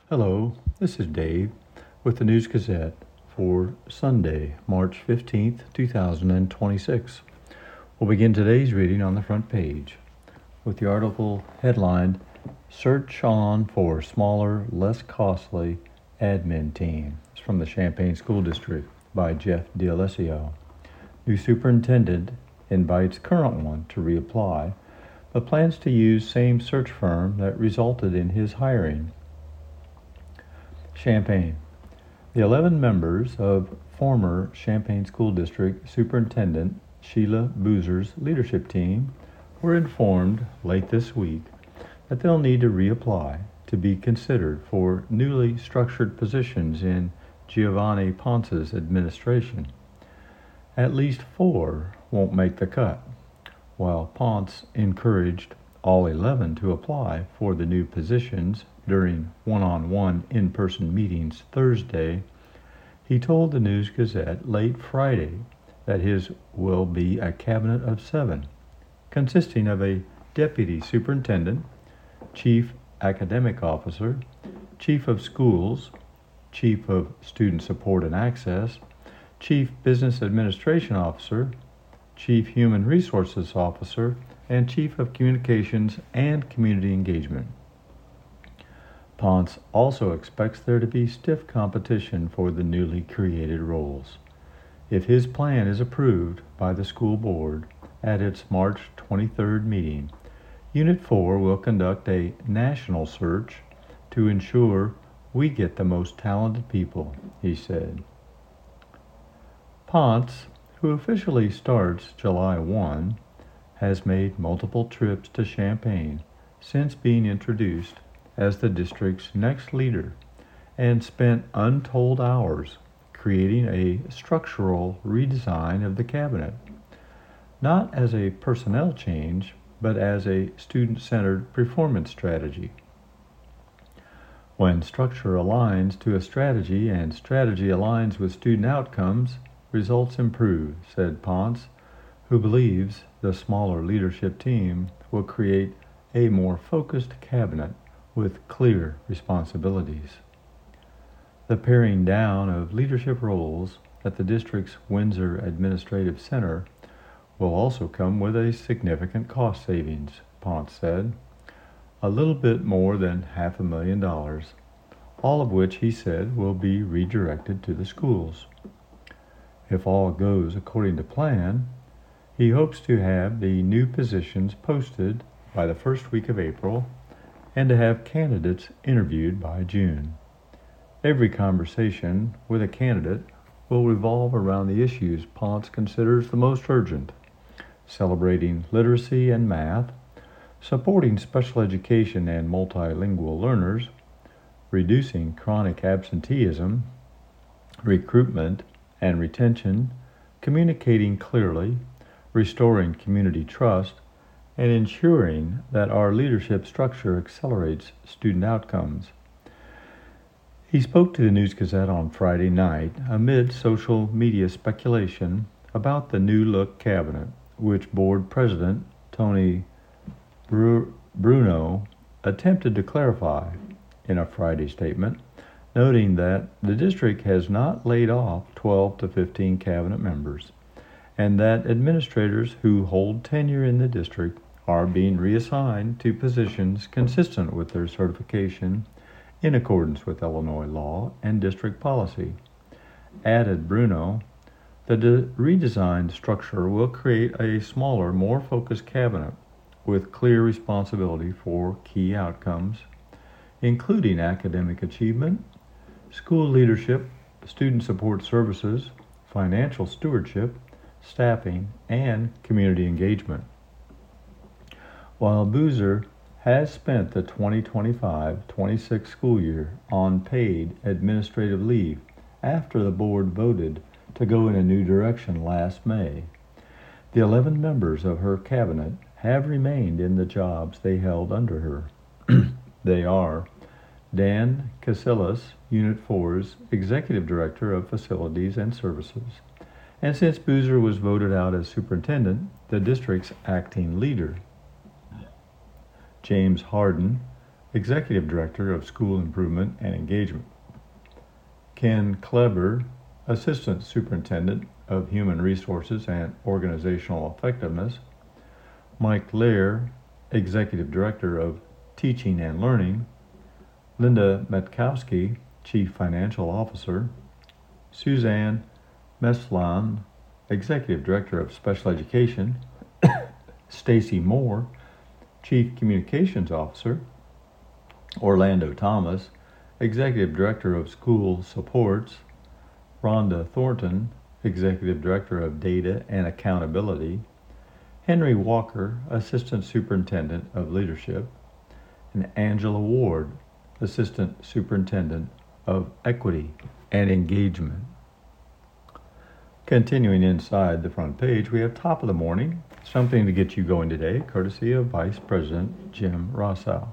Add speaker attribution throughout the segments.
Speaker 1: Hello, this is Dave with the News Gazette for Sunday, March 15th, 2026. We'll begin today's reading on the front page with the article headlined, Search On for Smaller, Less Costly Admin Team. It's from the Champaign School District by Jeff D'Alessio. New superintendent invites current one to reapply, but plans to use same search firm that resulted in his hiring. Champaign. The 11 members of former Champaign School District Superintendent Sheila Boozer's leadership team were informed late this week that they'll need to reapply to be considered for newly structured positions in Giovanni Ponce's administration. At least 4 won't make the cut. While Ponce encouraged all 11 to apply for the new positions during one-on-one in-person meetings Thursday, he told the News Gazette late Friday that his will be a cabinet of 7, consisting of a deputy superintendent, chief academic officer, chief of schools, chief of student support and access, chief business administration officer, chief human resources officer, and chief of communications and community engagement. Ponce also expects there to be stiff competition for the newly created roles. If his plan is approved by the school board at its March 23rd meeting, Unit 4 will conduct a national search to ensure we get the most talented people, he said. Ponce, who officially starts July 1, has made multiple trips to Champaign since being introduced as the district's next leader and spent untold hours creating a structural redesign of the cabinet, not as a personnel change, but as a student-centered performance strategy. When structure aligns to a strategy and strategy aligns with student outcomes, results improve, said Ponce, who believes the smaller leadership team will create a more focused cabinet with clear responsibilities. The paring down of leadership roles at the district's Windsor Administrative Center will also come with a significant cost savings, Ponce said, a little bit more than $500,000, all of which he said will be redirected to the schools. If all goes according to plan, he hopes to have the new positions posted by the first week of April and to have candidates interviewed by June. Every conversation with a candidate will revolve around the issues Ponce considers the most urgent: celebrating literacy and math, supporting special education and multilingual learners, reducing chronic absenteeism, recruitment and retention, communicating clearly, restoring community trust, and ensuring that our leadership structure accelerates student outcomes. He spoke to the News Gazette on Friday night amid social media speculation about the new look cabinet, which board president Tony Bruno attempted to clarify in a Friday statement, noting that the district has not laid off 12 to 15 cabinet members, and that administrators who hold tenure in the district are being reassigned to positions consistent with their certification in accordance with Illinois law and district policy. Added Bruno, the redesigned structure will create a smaller, more focused cabinet with clear responsibility for key outcomes, including academic achievement, school leadership, student support services, financial stewardship, staffing, and community engagement. While Boozer has spent the 2025-26 school year on paid administrative leave after the board voted to go in a new direction last May, the 11 members of her cabinet have remained in the jobs they held under her. They are Dan Casillas, Unit 4's Executive Director of Facilities and Services, and since Boozer was voted out as superintendent, the district's acting leader. James Harden, Executive Director of School Improvement and Engagement. Ken Kleber, Assistant Superintendent of Human Resources and Organizational Effectiveness. Mike Lehr, Executive Director of Teaching and Learning. Linda Metkowski, Chief Financial Officer. Suzanne Meslan, Executive Director of Special Education. Stacy Moore, Chief Communications Officer. Orlando Thomas, Executive Director of School Supports. Rhonda Thornton, Executive Director of Data and Accountability. Henry Walker, Assistant Superintendent of Leadership. And Angela Ward, Assistant Superintendent of Equity and Engagement. Continuing inside the front page, we have Top of the Morning, something to get you going today, courtesy of Vice President Jim Rossow.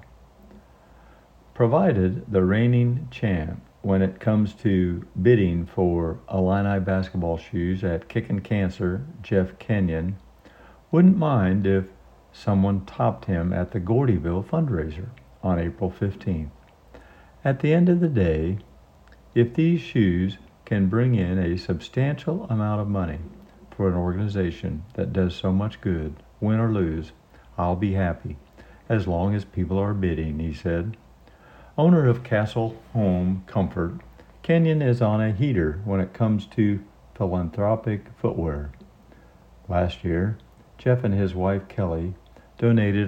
Speaker 1: Provided the reigning champ when it comes to bidding for Illini basketball shoes at Kickin' Cancer, Jeff Kenyon, wouldn't mind if someone topped him at the Gordyville fundraiser on April 15th. At the end of the day, if these shoes can bring in a substantial amount of money for an organization that does so much good, win or lose, I'll be happy, as long as people are bidding, he said. Owner of Castle Home Comfort, Kenyon is on a heater when it comes to philanthropic footwear. Last year, Jeff and his wife Kelly donated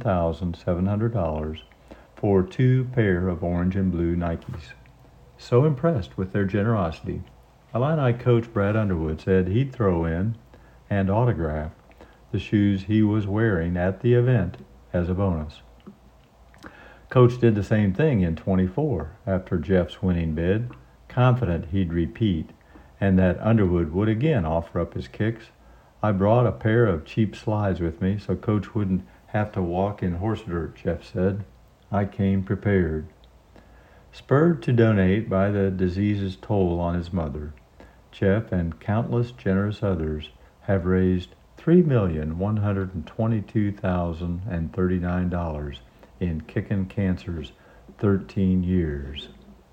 Speaker 1: $11,700 for 2 pair of orange and blue Nikes. So impressed with their generosity, Illini coach Brad Underwood said he'd throw in and autograph the shoes he was wearing at the event as a bonus. Coach did the same thing in 24 after Jeff's winning bid, confident he'd repeat and that Underwood would again offer up his kicks. I brought a pair of cheap slides with me so Coach wouldn't have to walk in horse dirt, Jeff said. I came prepared. Spurred to donate by the disease's toll on his mother, Jeff and countless generous others have raised $3,122,039 in Kickin' Cancer's 13 years.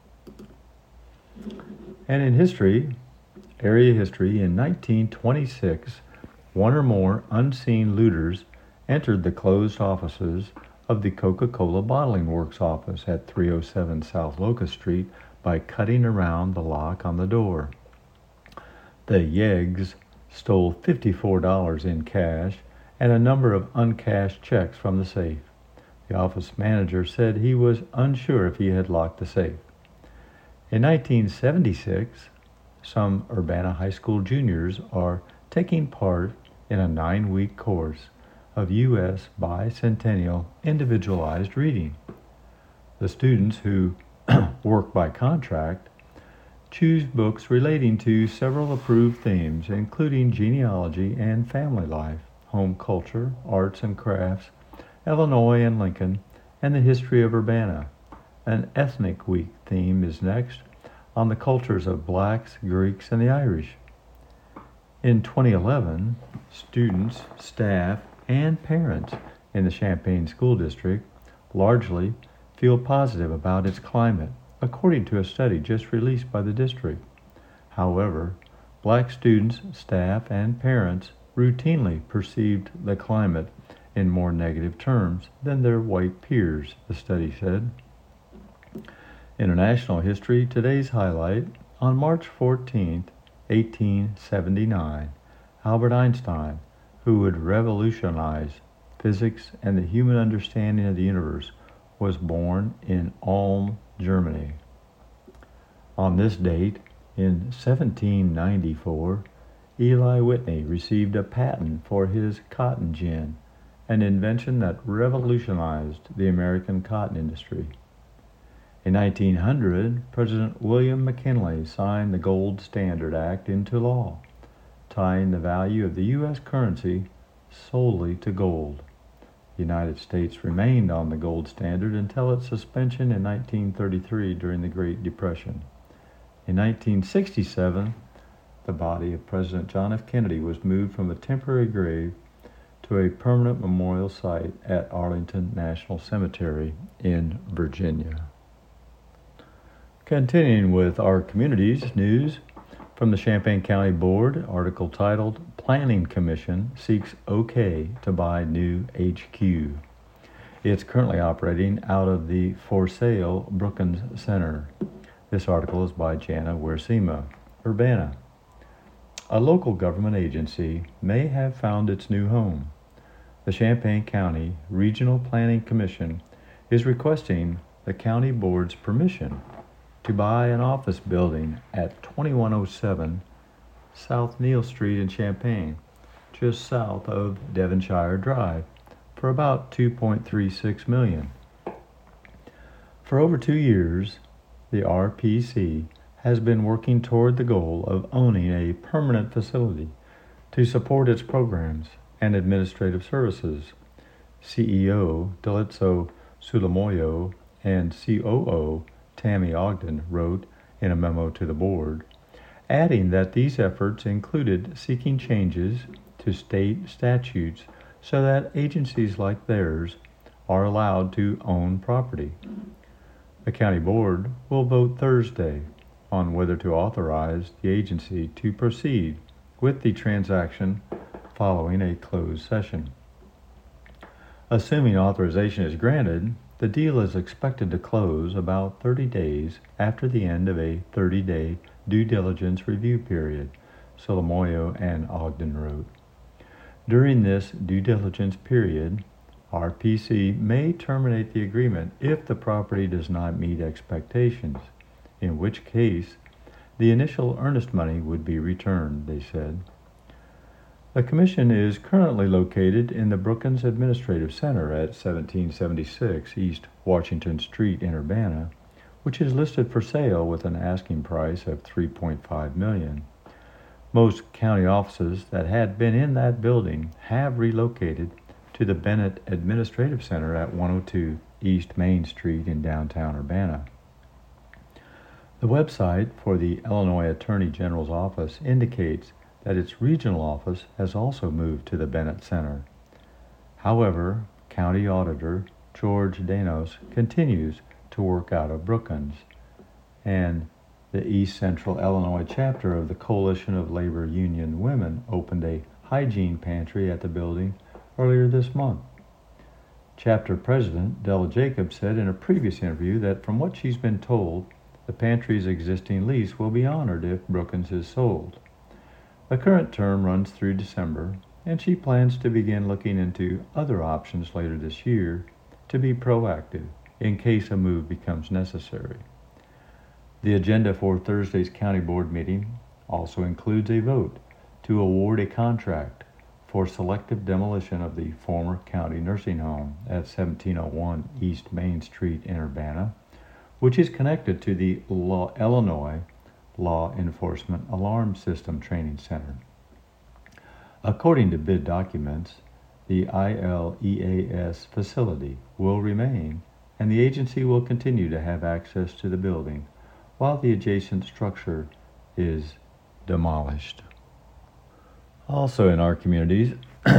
Speaker 1: And in history, area history, in 1926, one or more unseen looters entered the closed offices of the Coca-Cola Bottling Works office at 307 South Locust Street by cutting around the lock on the door. The Yeggs stole $54 in cash and a number of uncashed checks from the safe. The office manager said he was unsure if he had locked the safe. In 1976, some Urbana High School juniors are taking part in a 9-week course of U.S. bicentennial individualized reading. The students, who work by contract, choose books relating to several approved themes, including genealogy and family life, home culture, arts and crafts, Illinois and Lincoln, and the history of Urbana. An ethnic week theme is next, on the cultures of blacks, Greeks, and the Irish. In 2011, students, staff, and parents in the Champaign School District largely feel positive about its climate, according to a study just released by the district. However, black students, staff, and parents routinely perceived the climate in more negative terms than their white peers, the study said. International history, today's highlight, on March 14, 1879, Albert Einstein, who would revolutionize physics and the human understanding of the universe, was born in Ulm, Germany. On this date, in 1794, Eli Whitney received a patent for his cotton gin, an invention that revolutionized the American cotton industry. In 1900, President William McKinley signed the Gold Standard Act into law, tying the value of the U.S. currency solely to gold. The United States remained on the gold standard until its suspension in 1933 during the Great Depression. In 1967, the body of President John F. Kennedy was moved from a temporary grave to a permanent memorial site at Arlington National Cemetery in Virginia. Continuing with our community's news from the Champaign County Board, article titled Planning Commission Seeks OK to Buy New HQ. It's currently operating out of the for sale Brookins Center. This article is by Jana Wersima, Urbana. A local government agency may have found its new home. The Champaign County Regional Planning Commission is requesting the county board's permission to buy an office building at 2107 South Neal Street in Champaign, just south of Devonshire Drive, for about $2.36 million. For over 2 years, the RPC has been working toward the goal of owning a permanent facility to support its programs and administrative services. CEO Delitso Sulamoyo and COO Tammy Ogden wrote in a memo to the board, adding that these efforts included seeking changes to state statutes so that agencies like theirs are allowed to own property. The county board will vote Thursday on whether to authorize the agency to proceed with the transaction following a closed session. Assuming authorization is granted, the deal is expected to close about 30 days after the end of a 30-day due diligence review period, Solomoyo and Ogden wrote. During this due diligence period, RPC may terminate the agreement if the property does not meet expectations, in which case the initial earnest money would be returned, they said. The commission is currently located in the Brookins Administrative Center at 1776 East Washington Street in Urbana, which is listed for sale with an asking price of $3.5 million. Most county offices that had been in that building have relocated to the Bennett Administrative Center at 102 East Main Street in downtown Urbana. The website for the Illinois Attorney General's office indicates that its regional office has also moved to the Bennett Center. However, County Auditor George Danos continues to work out of Brookins, and the East Central Illinois chapter of the Coalition of Labor Union Women opened a hygiene pantry at the building earlier this month. Chapter President Della Jacobs said in a previous interview that from what she's been told, the pantry's existing lease will be honored if Brookins is sold. The current term runs through December, and she plans to begin looking into other options later this year to be proactive in case a move becomes necessary. The agenda for Thursday's county board meeting also includes a vote to award a contract for selective demolition of the former county nursing home at 1701 East Main Street in Urbana, which is connected to the Illinois Law Enforcement Alarm System Training Center. According to bid documents, the ILEAS facility will remain, and the agency will continue to have access to the building while the adjacent structure is demolished. Also in our communities,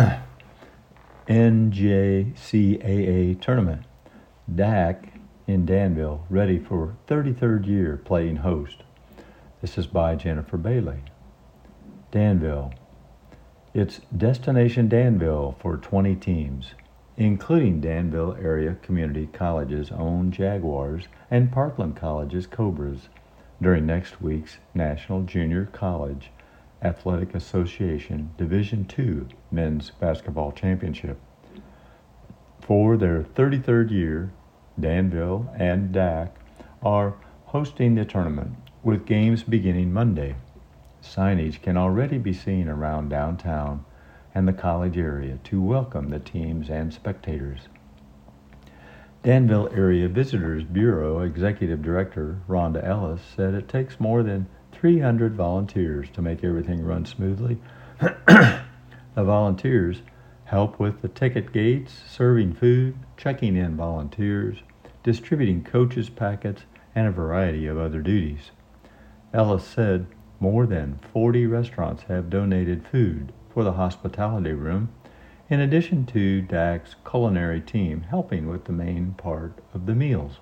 Speaker 1: NJCAA tournament, DAC in Danville, ready for 33rd year playing host. This is by Jennifer Bailey. Danville. It's Destination Danville for 20 teams, including Danville area community colleges' own Jaguars and Parkland College's Cobras, during next week's National Junior College Athletic Association Division II Men's Basketball Championship. For their 33rd year, Danville and DAC are hosting the tournament, with games beginning Monday. Signage can already be seen around downtown and the college area to welcome the teams and spectators. Danville Area Visitors Bureau Executive Director Rhonda Ellis said it takes more than 300 volunteers to make everything run smoothly. The volunteers help with the ticket gates, serving food, checking in volunteers, distributing coaches' packets, and a variety of other duties. Ellis said more than 40 restaurants have donated food for the hospitality room in addition to Dak's culinary team helping with the main part of the meals.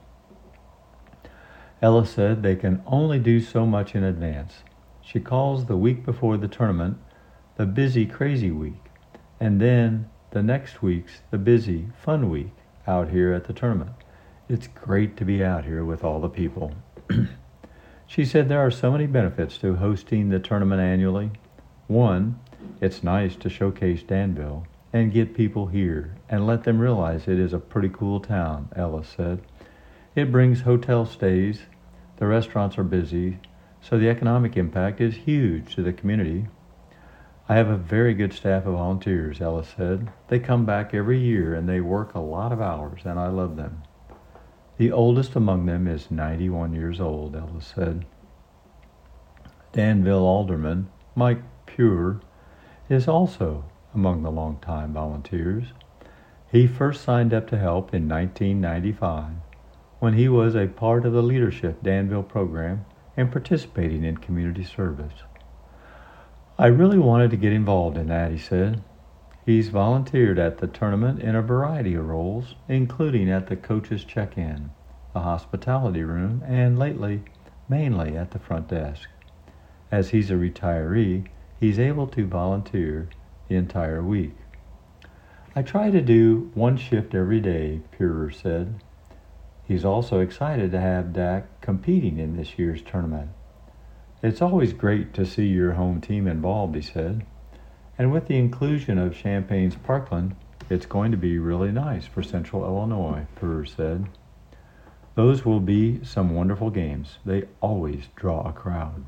Speaker 1: Ella said they can only do so much in advance. She calls the week before the tournament the busy, crazy week, and then the next week's the busy, fun week out here at the tournament. It's great to be out here with all the people. She said there are so many benefits to hosting the tournament annually. One, it's nice to showcase Danville and get people here and let them realize it is a pretty cool town, Ella said. It brings hotel stays, the restaurants are busy, so the economic impact is huge to the community. I have a very good staff of volunteers, Ella said. They come back every year and they work a lot of hours, and I love them. The oldest among them is 91 years old, Ella said. Danville Alderman Mike Pure is also among the longtime volunteers. He first signed up to help in 1995 when he was a part of the Leadership Danville program and participating in community service. I really wanted to get involved in that, he said. He's volunteered at the tournament in a variety of roles, including at the coach's check-in, the hospitality room, and lately, mainly at the front desk. As he's a retiree, he's able to volunteer the entire week. I try to do one shift every day, Purer said. He's also excited to have Dak competing in this year's tournament. It's always great to see your home team involved, he said. And with the inclusion of Champaign's Parkland, it's going to be really nice for Central Illinois, Purer said. Those will be some wonderful games. They always draw a crowd.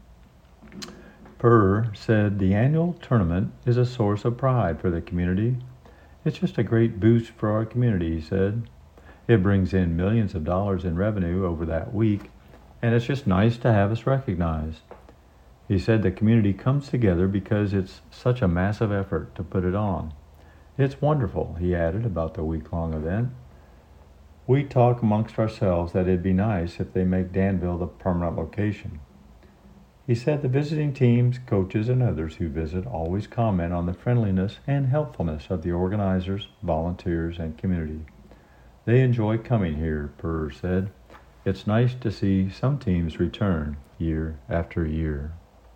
Speaker 1: Purer said the annual tournament is a source of pride for the community. It's just a great boost for our community, he said. It brings in millions of dollars in revenue over that week, and it's just nice to have us recognized. He said the community comes together because it's such a massive effort to put it on. It's wonderful, he added, about the week-long event. We talk amongst ourselves that it'd be nice if they make Danville the permanent location. He said the visiting teams, coaches, and others who visit always comment on the friendliness and helpfulness of the organizers, volunteers, and community. They enjoy coming here, Purer said. It's nice to see some teams return year after year.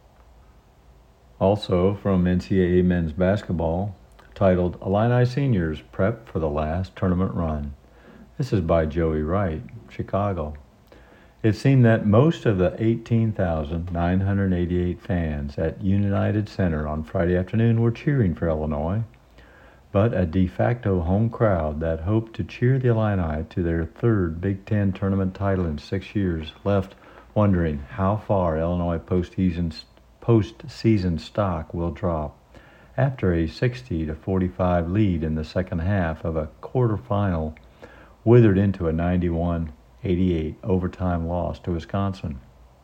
Speaker 1: Also from NCAA men's basketball, titled Illini Seniors Prep for the Last Tournament Run. This is by Joey Wright, Chicago. It seemed that most of the 18,988 fans at United Center on Friday afternoon were cheering for Illinois, but a de facto home crowd that hoped to cheer the Illini to their third Big Ten tournament title in 6 years left wondering how far Illinois postseason stock will drop after a 60-45 lead in the second half of a quarterfinal withered into a 91-88 overtime loss to Wisconsin.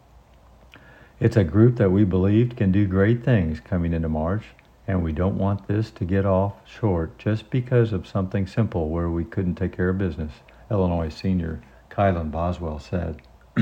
Speaker 1: It's a group that we believed can do great things coming into March, and we don't want this to get off short just because of something simple where we couldn't take care of business, Illinois senior Kylan Boswell said.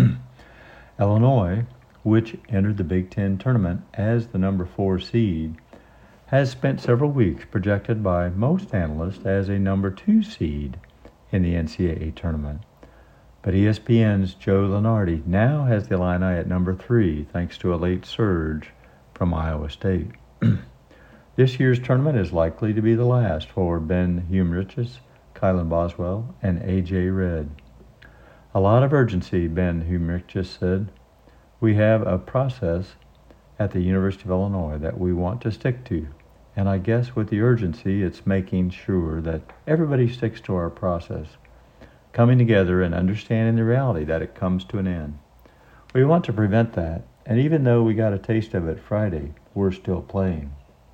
Speaker 1: Illinois, which entered the Big Ten tournament as the number 4 seed, has spent several weeks projected by most analysts as a number 2 seed in the NCAA tournament. But ESPN's Joe Lunardi now has the Illini at number 3 thanks to a late surge from Iowa State. This year's tournament is likely to be the last for Ben Humrichs, Kylan Boswell, and A.J. Redd. A lot of urgency, Ben Humrichs said. We have a process at the University of Illinois that we want to stick to, and I guess with the urgency it's making sure that everybody sticks to our process, coming together and understanding the reality that it comes to an end. We want to prevent that, and even though we got a taste of it Friday, we're still playing.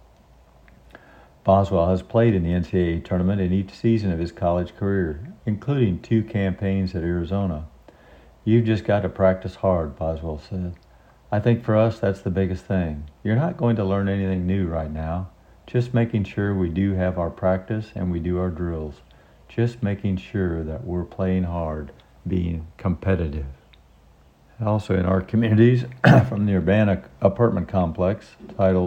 Speaker 1: Boswell has played in the NCAA tournament in each season of his college career, including 2 campaigns at Arizona. You've just got to practice hard, Boswell said. I think for us that's the biggest thing. You're not going to learn anything new right now, just making sure we do have our practice and we do our drills. Just making sure that we're playing hard, being competitive. Also in our communities, from the Urbana apartment complex, titled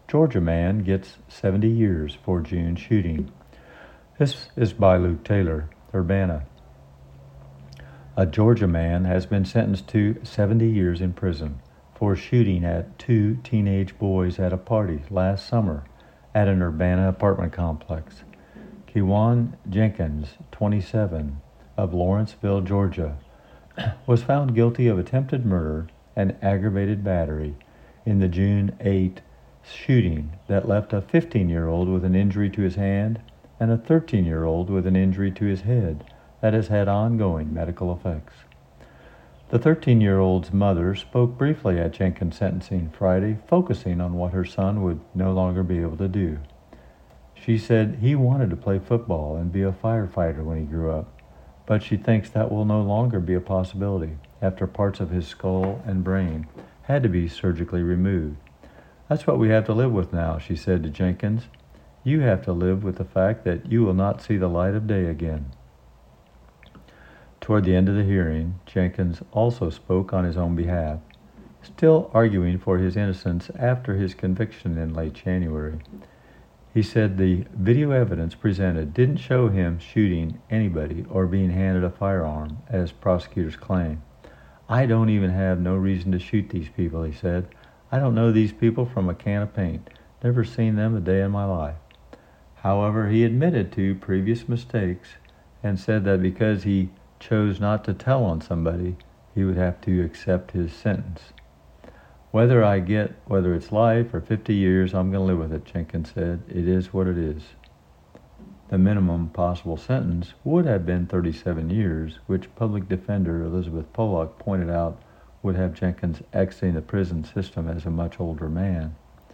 Speaker 1: Georgia man gets 70 years for June shooting. This is by Luke Taylor, Urbana. A Georgia man has been sentenced to 70 years in prison for shooting at 2 teenage boys at a party last summer at an Urbana apartment complex. Kewan Jenkins, 27, of Lawrenceville, Georgia, was found guilty of attempted murder and aggravated battery in the June 8 shooting that left a 15-year-old with an injury to his hand and a 13-year-old with an injury to his head that has had ongoing medical effects. The 13-year-old's mother spoke briefly at Jenkins' sentencing Friday, focusing on what her son would no longer be able to do. She said he wanted to play football and be a firefighter when he grew up, but she thinks that will no longer be a possibility after parts of his skull and brain had to be surgically removed. That's what we have to live with now, she said to Jenkins. You have to live with the fact that you will not see the light of day again. Toward the end of the hearing, Jenkins also spoke on his own behalf, still arguing for his innocence after his conviction in late January. He said the video evidence presented didn't show him shooting anybody or being handed a firearm, as prosecutors claim. I don't even have no reason to shoot these people, he said. I don't know these people from a can of paint. Never seen them a day in my life. However, he admitted to previous mistakes and said that because he chose not to tell on somebody, he would have to accept his sentence. Whether it's life or 50 years, I'm going to live with it, Jenkins said. It is what it is. The minimum possible sentence would have been 37 years, which public defender Elizabeth Pollock pointed out would have Jenkins exiting the prison system as a much older man.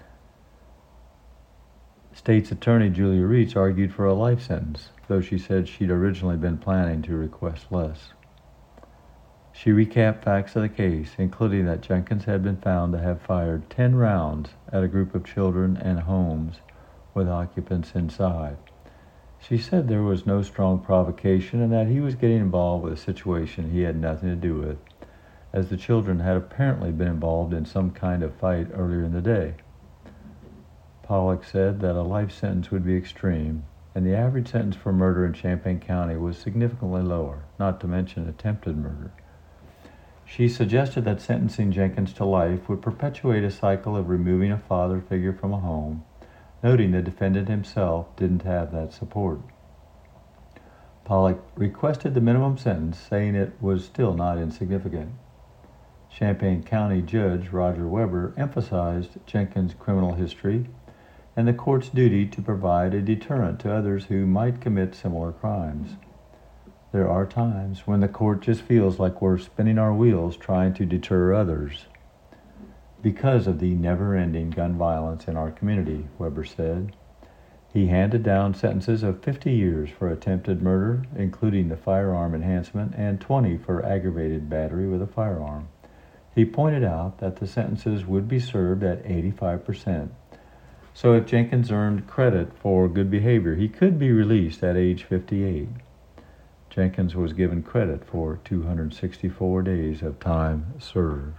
Speaker 1: State's Attorney Julia Reitz argued for a life sentence, though she said she'd originally been planning to request less. She recapped facts of the case, including that Jenkins had been found to have fired 10 rounds at a group of children and homes with occupants inside. She said there was no strong provocation and that he was getting involved with a situation he had nothing to do with, as the children had apparently been involved in some kind of fight earlier in the day. Pollock said that a life sentence would be extreme, and the average sentence for murder in Champaign County was significantly lower, not to mention attempted murder. She suggested that sentencing Jenkins to life would perpetuate a cycle of removing a father figure from a home, noting the defendant himself didn't have that support. Pollock requested the minimum sentence, saying it was still not insignificant. Champaign County Judge Roger Weber emphasized Jenkins' criminal history and the court's duty to provide a deterrent to others who might commit similar crimes. There are times when the court just feels like we're spinning our wheels trying to deter others because of the never-ending gun violence in our community, Weber said. He handed down sentences of 50 years for attempted murder, including the firearm enhancement, and 20 for aggravated battery with a firearm. He pointed out that the sentences would be served at 85%. So if Jenkins earned credit for good behavior, he could be released at age 58. Jenkins was given credit for 264 days of time served.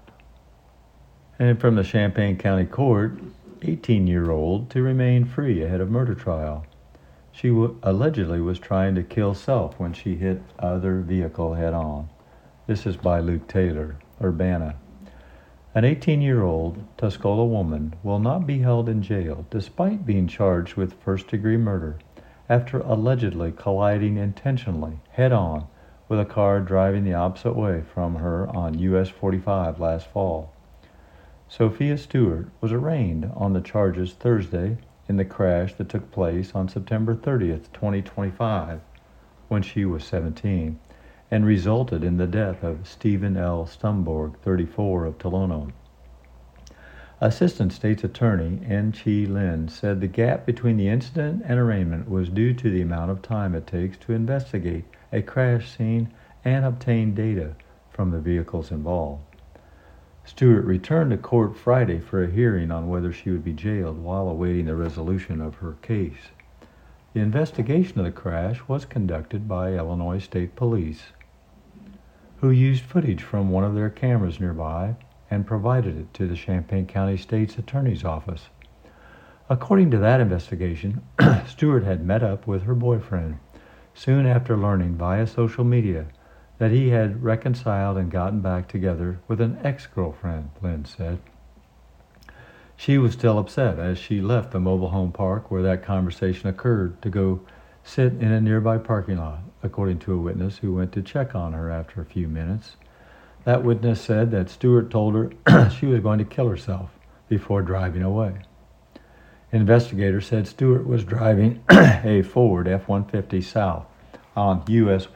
Speaker 1: And from the Champaign County Court, 18-year-old to remain free ahead of murder trial. She allegedly was trying to kill self when she hit other vehicle head-on. This is by Luke Taylor, Urbana. An 18-year-old Tuscola woman will not be held in jail despite being charged with first-degree murder after allegedly colliding intentionally head-on with a car driving the opposite way from her on US 45 last fall. Sophia Stewart was arraigned on the charges Thursday in the crash that took place on September 30th, 2025, when she was 17, and resulted in the death of Stephen L. Stumborg, 34, of Tolono. Assistant State's Attorney N.Chi Lin said the gap between the incident and arraignment was due to the amount of time it takes to investigate a crash scene and obtain data from the vehicles involved. Stewart returned to court Friday for a hearing on whether she would be jailed while awaiting the resolution of her case. The investigation of the crash was conducted by Illinois State Police, who used footage from one of their cameras nearby and provided it to the Champaign County State's Attorney's Office. According to that investigation, Stewart had met up with her boyfriend soon after learning via social media that he had reconciled and gotten back together with an ex-girlfriend, Lynn said. She was still upset as she left the mobile home park where that conversation occurred to go sit in a nearby parking lot, according to a witness who went to check on her after a few minutes. That witness said that Stewart told her she was going to kill herself before driving away. Investigators said Stewart was driving a Ford F-150 south on US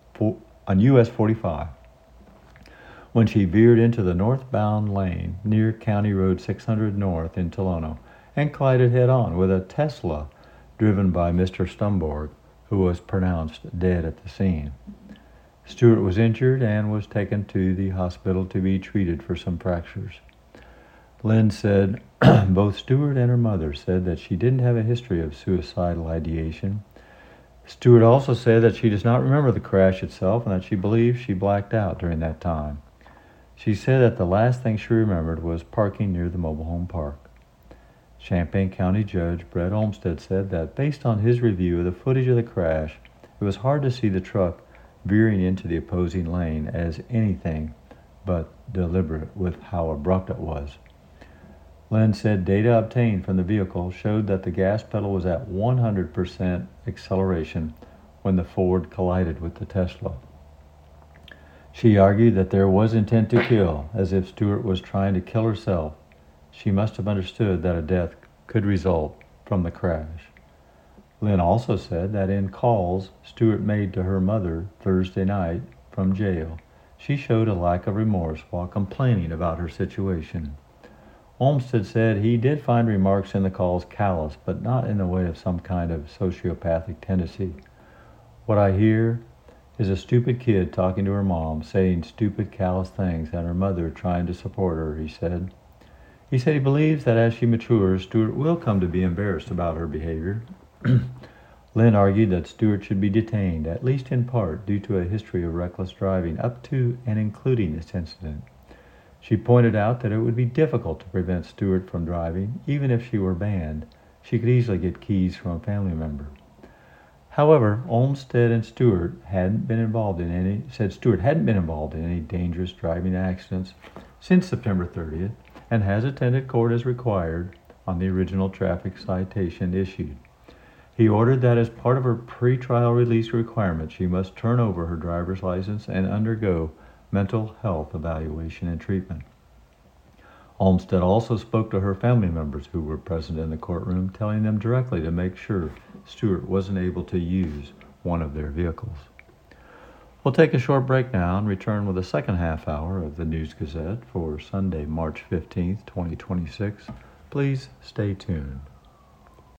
Speaker 1: 45 when she veered into the northbound lane near County Road 600 North in Tolono and collided head-on with a Tesla driven by Mr. Stumborg, who was pronounced dead at the scene. Stewart was injured and was taken to the hospital to be treated for some fractures. Lynn said both Stewart and her mother said that she didn't have a history of suicidal ideation. Stewart also said that she does not remember the crash itself and that she believes she blacked out during that time. She said that the last thing she remembered was parking near the mobile home park. Champaign County Judge Brett Olmsted said that based on his review of the footage of the crash, it was hard to see the truck veering into the opposing lane as anything but deliberate with how abrupt it was. Lynn said data obtained from the vehicle showed that the gas pedal was at 100% acceleration when the Ford collided with the Tesla. She argued that there was intent to kill, as if Stewart was trying to kill herself. She must have understood that a death could result from the crash. Lynn also said that in calls Stewart made to her mother Thursday night from jail, she showed a lack of remorse while complaining about her situation. Olmsted said he did find remarks in the calls callous, but not in the way of some kind of sociopathic tendency. What I hear is a stupid kid talking to her mom, saying stupid, callous things, and her mother trying to support her, he said. He said he believes that as she matures, Stewart will come to be embarrassed about her behavior. Lynn argued that Stewart should be detained, at least in part, due to a history of reckless driving up to and including this incident. She pointed out that it would be difficult to prevent Stewart from driving, even if she were banned. She could easily get keys from a family member. However, Olmsted and Stewart hadn't been involved in any dangerous driving accidents since September 30th and has attended court as required on the original traffic citation issued. He ordered that as part of her pretrial release requirement, she must turn over her driver's license and undergo mental health evaluation and treatment. Olmsted also spoke to her family members who were present in the courtroom, telling them directly to make sure Stewart wasn't able to use one of their vehicles. We'll take a short break now and return with the second half hour of the News Gazette for Sunday, March 15th, 2026. Please stay tuned.